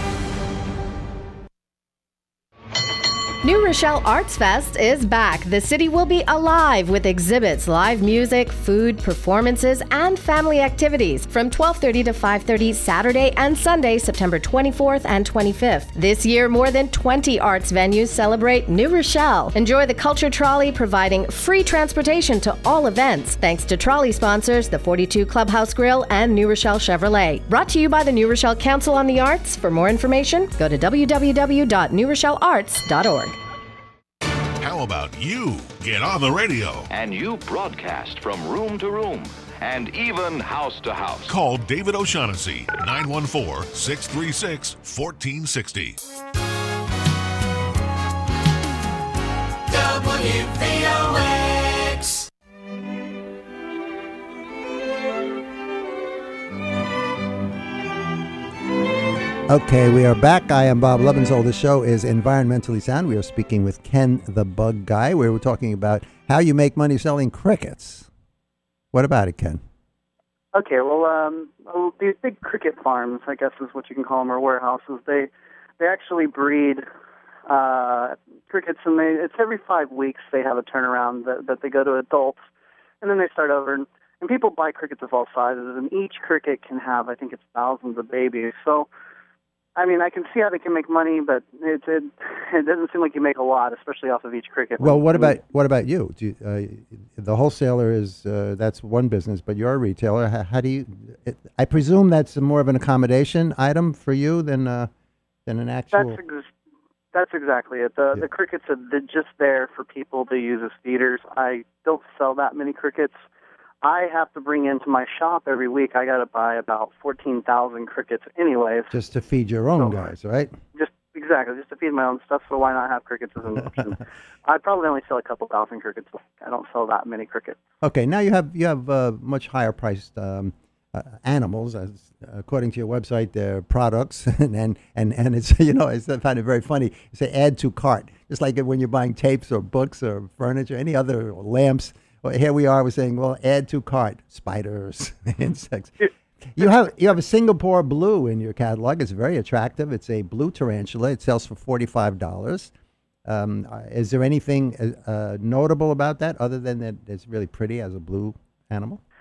New Rochelle Arts Fest is back. The city will be alive with exhibits, live music, food, performances, and family activities from twelve thirty to five thirty Saturday and Sunday, September twenty-fourth and twenty-fifth. This year, more than twenty arts venues celebrate New Rochelle. Enjoy the Culture Trolley, providing free transportation to all events. Thanks to trolley sponsors, the forty-two Clubhouse Grill and New Rochelle Chevrolet. Brought to you by the New Rochelle Council on the Arts. For more information, go to w w w dot new rochelle arts dot org. How about you get on the radio? And you broadcast from room to room and even house to house. Call David O'Shaughnessy, nine one four, six three six, one four six zero. W V O X. Okay, we are back. I am Bob Lebensold. The show is Environmentally Sound. We are speaking with Ken the Bug Guy. We were talking about how you make money selling crickets. What about it, Ken? Okay, well, um, well, these big cricket farms, I guess is what you can call them, or warehouses, they they actually breed uh, crickets, and they it's every five weeks they have a turnaround that, that they go to adults, and then they start over. And, and people buy crickets of all sizes, and each cricket can have, I think it's thousands of babies. So, I mean, I can see how they can make money, but it it, it doesn't seem like you make a lot, especially off of each cricket. Well, what about what about you? Do you uh, the wholesaler is uh, that's one business, but you're a retailer. How, how do you? It, I presume that's more of an accommodation item for you than uh, than an actual. That's ex- that's exactly it. The Yeah. the crickets are they're just there for people to use as feeders. I don't sell that many crickets. I have to bring into my shop every week. I got to buy about fourteen thousand crickets, anyways. Just to feed your own guys, right? Just exactly, just to feed my own stuff. So why not have crickets as an option? I probably only sell a couple thousand crickets. I don't sell that many crickets. Okay, now you have you have uh, much higher priced um, uh, animals, as according to your website, they're products, and, and and and it's you know I find it very funny. You say add to cart, just like when you're buying tapes or books or furniture, any other or lamps. Well, here we are. We're saying, well, add to cart, spiders, insects. You have you have a Singapore blue in your catalog. It's very attractive. It's a blue tarantula. It sells for forty-five dollars. Um, is there anything uh, notable about that other than that it's really pretty as a blue animal?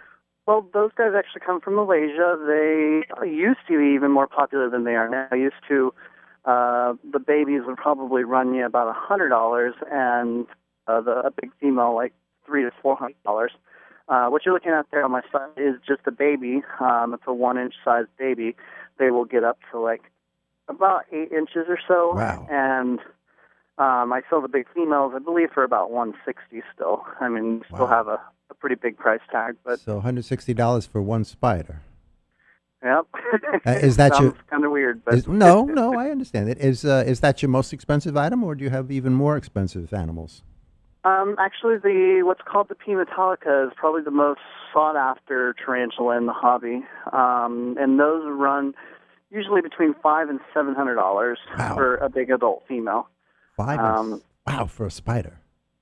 Well, those guys actually come from Malaysia. They used to be even more popular than they are now. Used to, uh, the babies would probably run you about a hundred dollars, and uh, the a big female like three to four hundred dollars. Uh, what you're looking at there on my side is just a baby. Um, it's a one-inch sized baby. They will get up to like about eight inches or so. Wow. And um, I sell the big females, I believe, for about one hundred sixty dollars still. I mean, you still Wow. have a, a pretty big price tag. But So one hundred sixty dollars for one spider. Yep. Uh, is that Sounds your kind of weird? But is, no, no, I understand it. Is uh, is that your most expensive item, or do you have even more expensive animals? Um, actually, the what's called the P. metallica is probably the most sought-after tarantula in the hobby, um, and those run usually between five and seven hundred dollars Wow. for a big adult female. Five. Um, and, wow, for a spider.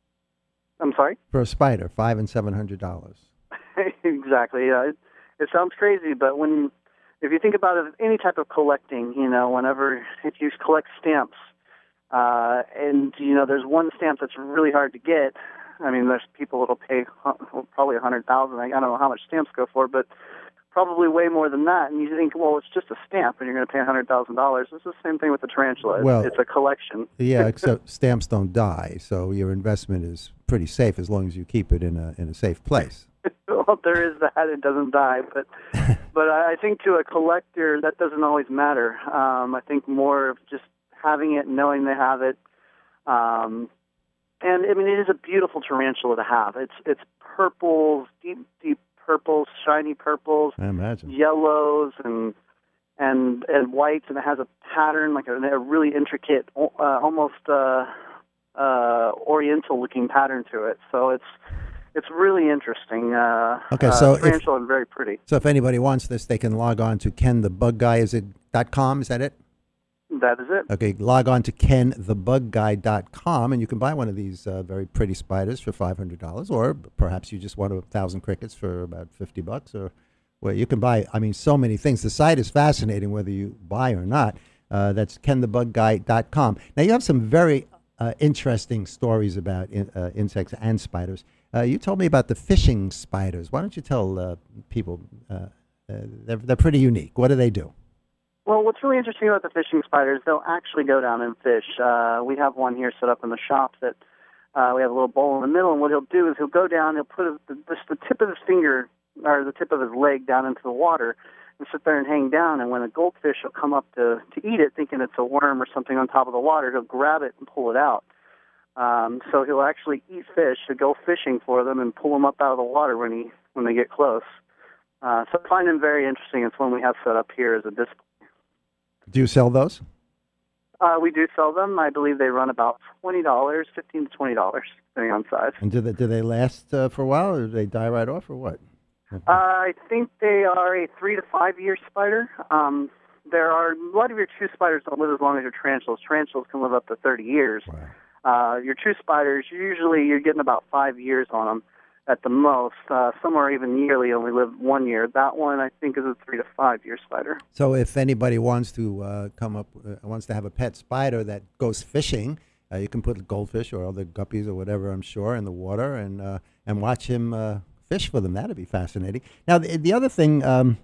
I'm sorry. For a spider, five and seven hundred dollars. Exactly. Yeah, it, it sounds crazy, but when if you think about it, any type of collecting, you know, whenever if you collect stamps, uh, and you know, there's one stamp that's really hard to get. I mean, there's people that'll pay uh, probably a hundred thousand. I don't know how much stamps go for, but probably way more than that. And you think, well, it's just a stamp, and you're going to pay a hundred thousand dollars. It's the same thing with the tarantula. It's, Well, it's a collection. Yeah, except stamps don't die, so your investment is pretty safe as long as you keep it in a in a safe place. Well, there is that; it doesn't die. But but I think to a collector, that doesn't always matter. Um, I think more of just having it, knowing they have it. Um, and I mean, it is a beautiful tarantula to have. It's it's purples, deep deep purples, shiny purples, I imagine. yellows, and and and whites, and it has a pattern like a, a really intricate, uh, almost uh, uh, oriental-looking pattern to it. So it's it's really interesting. Uh, Okay, uh, so if- tarantula and very pretty. So if anybody wants this, they can log on to Ken the Bug Guy. Is it dot com? Is that it? That is it. Okay, log on to ken the bug guy dot com, and you can buy one of these uh, very pretty spiders for five hundred dollars, or perhaps you just want a thousand crickets for about fifty bucks, or well, you can buy, I mean, so many things. The site is fascinating whether you buy or not. Uh, that's ken the bug guy dot com. Now, you have some very uh, interesting stories about in, uh, insects and spiders. Uh, you told me about the fishing spiders. Why don't you tell uh, people? Uh, uh, they're, they're pretty unique. What do they do? Well, what's really interesting about the fishing spiders, they'll actually go down and fish. Uh, we have one here set up in the shop that uh, we have a little bowl in the middle, and what he'll do is he'll go down, he'll put his, the, just the tip of his finger or the tip of his leg down into the water and sit there and hang down, and when a goldfish will come up to, to eat it, thinking it's a worm or something on top of the water, he'll grab it and pull it out. Um, so he'll actually eat fish, he'll go fishing for them and pull them up out of the water when he when they get close. Uh, so I find them very interesting. It's one we have set up here as a display. Do you sell those? Uh, we do sell them. I believe they run about twenty dollars, fifteen to twenty dollars, depending on size. And do they, do they last uh, for a while, or do they die right off, or what? Uh, I think they are a three to five year spider. Um, there are a lot of your true spiders don't live as long as your tarantulas. Tarantulas can live up to thirty years. Uh, your true spiders, usually you're getting about five years on them at the most. Uh, some are even yearly, only live one year. That one, I think, is a three to five year spider. So if anybody wants to uh, come up, uh, wants to have a pet spider that goes fishing, uh, you can put goldfish or other guppies or whatever, I'm sure, in the water and uh, and watch him uh, fish for them. That'd be fascinating. Now, the, the other thing, um,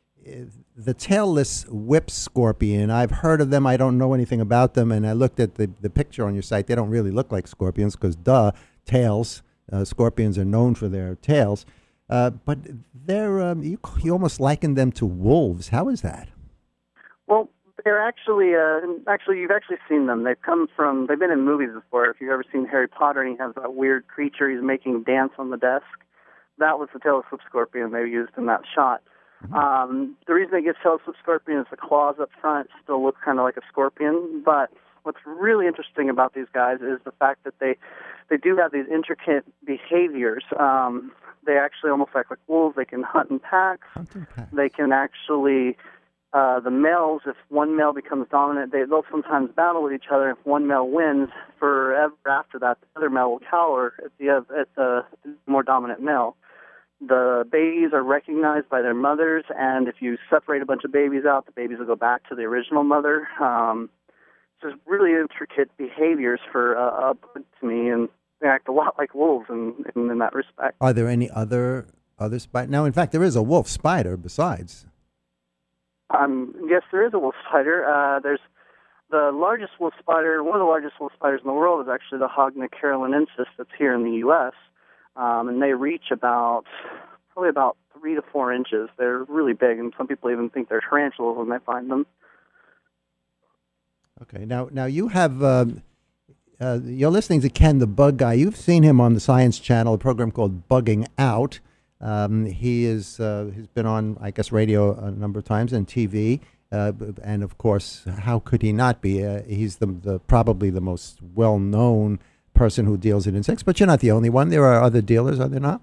the tailless whip scorpion, I've heard of them. I don't know anything about them, and I looked at the, the picture on your site. They don't really look like scorpions because, duh, tails. Uh, scorpions are known for their tails, uh, but they're um, you, you almost liken them to wolves. How is that? Well, they're actually uh, actually you've actually seen them. They've come from they've been in movies before. If you've ever seen Harry Potter and he has that weird creature he's making dance on the desk, that was the tailless whip scorpion they used in that shot. Mm-hmm. Um, the reason they get tailless whip scorpion is the claws up front still look kind of like a scorpion, but what's really interesting about these guys is the fact that they they do have these intricate behaviors. Um, they actually almost act like wolves. They can hunt in packs. They can actually, uh, the males, if one male becomes dominant, they, they'll sometimes battle with each other. If one male wins, forever after that, the other male will cower at the, at the more dominant male. The babies are recognized by their mothers, and if you separate a bunch of babies out, the babies will go back to the original mother. Um, Just really intricate behaviors for uh, up to me, and they act a lot like wolves in, in, in that respect. Are there any other Other spider. Now, in fact, there is a wolf spider besides. Um, yes, there is a wolf spider. Uh, there's the largest wolf spider. One of the largest wolf spiders in the world is actually the Hogna carolinensis that's here in the U S Um, and they reach about probably about three to four inches. They're really big, and some people even think they're tarantulas when they find them. Okay. Now, now you have. Um, uh, you're listening to Ken the Bug Guy. You've seen him on the Science Channel, a program called Bugging Out. Um, he is. Uh, he's been on, I guess, radio a number of times and T V. Uh, and of course, how could he not be? Uh, he's the, the probably the most well-known person who deals in insects. But you're not the only one. There are other dealers, are there not?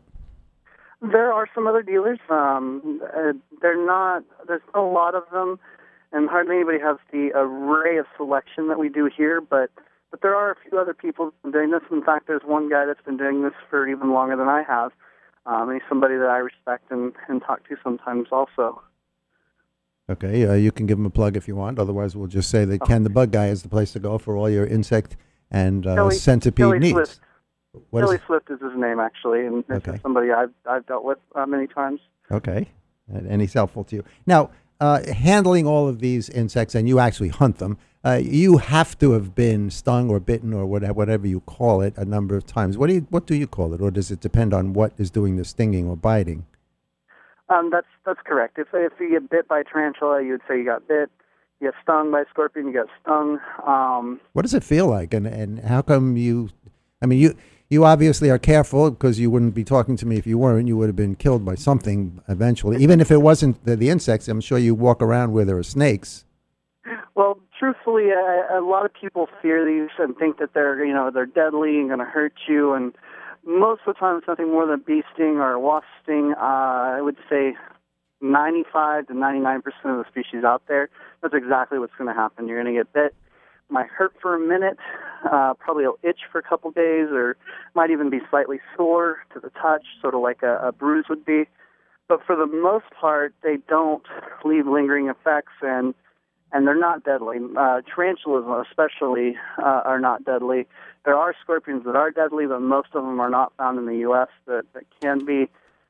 There are some other dealers. Um, uh, they're not. There's a lot of them, and hardly anybody has the array of selection that we do here. But but there are a few other people doing this. In fact, there's one guy that's been doing this for even longer than I have. Um, and he's somebody that I respect and, and talk to sometimes also. Okay, uh, you can give him a plug if you want. Otherwise, we'll just say that Ken the Bug Guy is the place to go for all your insect and uh, Kelly, centipede Kelly needs. Swift. What Kelly is Swift is his name, actually, and it's Okay. somebody I've I've dealt with uh, many times. Okay, and, and he's helpful to you. Now, uh, handling all of these insects, and you actually hunt them, uh, you have to have been stung or bitten or whatever, whatever you call it a number of times. What do you what do you call it, or does it depend on what is doing the stinging or biting? Um, that's that's correct. If if you get bit by a tarantula, you would say you got bit. You get stung by a scorpion, you got stung. Um, What does it feel like, and and how come you? I mean, you you obviously are careful because you wouldn't be talking to me if you weren't. You would have been killed by something eventually, even if it wasn't the, the insects. I'm sure you walk around where there are snakes. well, truthfully, a, a lot of people fear these and think that they're you know they're deadly and going to hurt you. And most of the time, it's nothing more than a bee sting or a wasp sting. Uh, I would say ninety-five to ninety-nine percent of the species out there, that's exactly what's going to happen. You're going to get bit. Might hurt for a minute, uh, probably it'll itch for a couple days, or might even be slightly sore to the touch, sort of like a, a bruise would be. But for the most part, they don't leave lingering effects, and and they're not deadly. Uh, tarantulas especially uh, are not deadly. There are scorpions that are deadly, but most of them are not found in the U S that, that can be.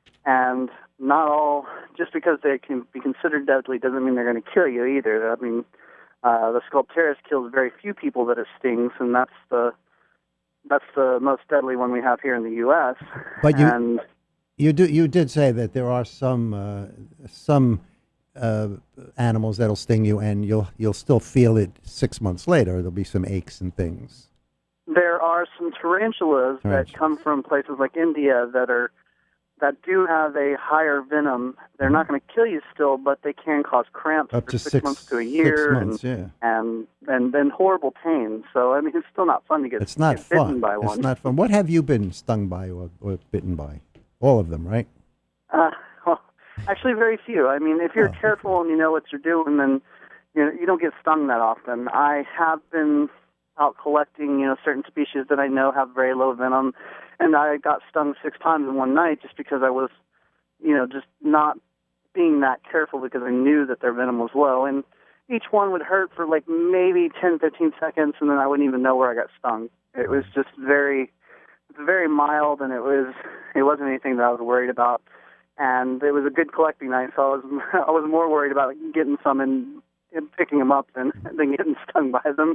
And not all, just because they can be considered deadly doesn't mean they're going to kill you either. I mean, uh, the Sculptaris kills very few people that it stings, and that's the that's the most deadly one we have here in the U S But you and, you do you did say that there are some uh, some uh, animals that'll sting you, and you'll you'll still feel it six months later. There'll be some aches and things. There are some tarantulas Right. that come from places like India that are that do have a higher venom. They're not going to kill you still, but they can cause cramps Up for to six, six- months to a six year, months, and, yeah. and and then horrible pain. So I mean, it's still not fun to get, It's not get bitten fun. by It's one. not fun. What have you been stung by or, or bitten by? All of them, right? Uh, well, actually, very few. I mean, if you're Oh, careful and you know what you're doing, then you know you don't get stung that often. I have been out collecting, you know, certain species that I know have very low venom, and I got stung six times in one night just because I was, you know, just not being that careful because I knew that their venom was low. And each one would hurt for like maybe ten, fifteen seconds, and then I wouldn't even know where I got stung. It was just very, very mild, and it was, it wasn't anything that I was worried about. And it was a good collecting night, so I was, I was more worried about getting some and, and picking them up than, than getting stung by them.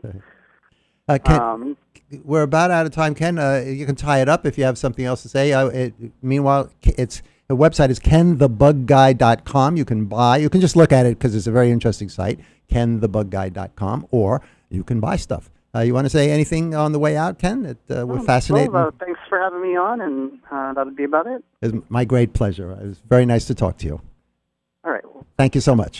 Uh, Ken, Um, we're about out of time. Ken, uh, you can tie it up if you have something else to say. Uh, it, meanwhile, it's the website is ken the bug guy dot com. You can buy, you can just look at it because it's a very interesting site, ken the bug guy dot com, or you can buy stuff. Uh, you want to say anything on the way out, Ken? It, uh, we're well, fascinated. Well, uh, thanks for having me on, and uh, that would be about it. It's my great pleasure. It was very nice to talk to you. All right. Thank you so much.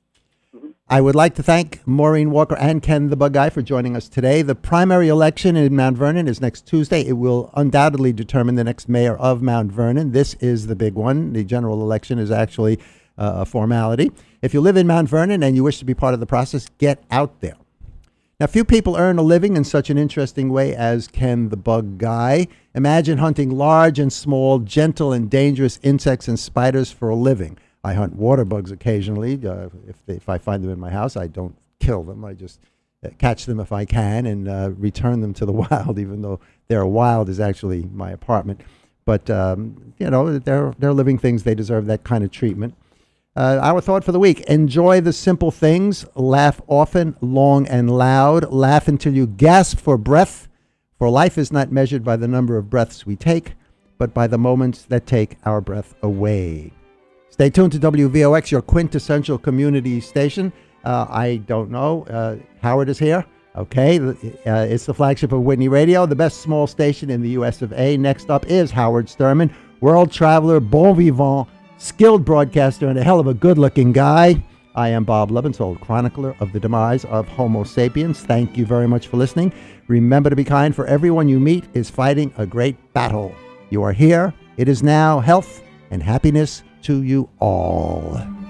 I would like to thank Maureen Walker and Ken the Bug Guy for joining us today. The primary election in Mount Vernon is next Tuesday. It will undoubtedly determine the next mayor of Mount Vernon. This is the big one. The general election is actually uh, a formality. If you live in Mount Vernon and you wish to be part of the process, get out there. Now, few people earn a living in such an interesting way as Ken the Bug Guy. Imagine hunting large and small, gentle and dangerous insects and spiders for a living. I hunt water bugs occasionally. Uh, if, they, if I find them in my house, I don't kill them. I just uh, catch them if I can and uh, return them to the wild, even though their wild is actually my apartment. But, um, you know, they're, they're living things. They deserve that kind of treatment. Uh, our thought for the week: enjoy the simple things. Laugh often, long, and loud. Laugh until you gasp for breath. For life is not measured by the number of breaths we take, but by the moments that take our breath away. Stay tuned to W V O X, your quintessential community station. Uh, I don't know. Uh, Howard is here. Okay. Uh, it's the flagship of Whitney Radio, the best small station in the U S of A. Next up is Howard Sturman, world traveler, bon vivant, skilled broadcaster, and a hell of a good-looking guy. I am Bob Levensold, chronicler of the demise of Homo sapiens. Thank you very much for listening. Remember to be kind, for everyone you meet is fighting a great battle. You are here. It is now. Health and happiness to you all.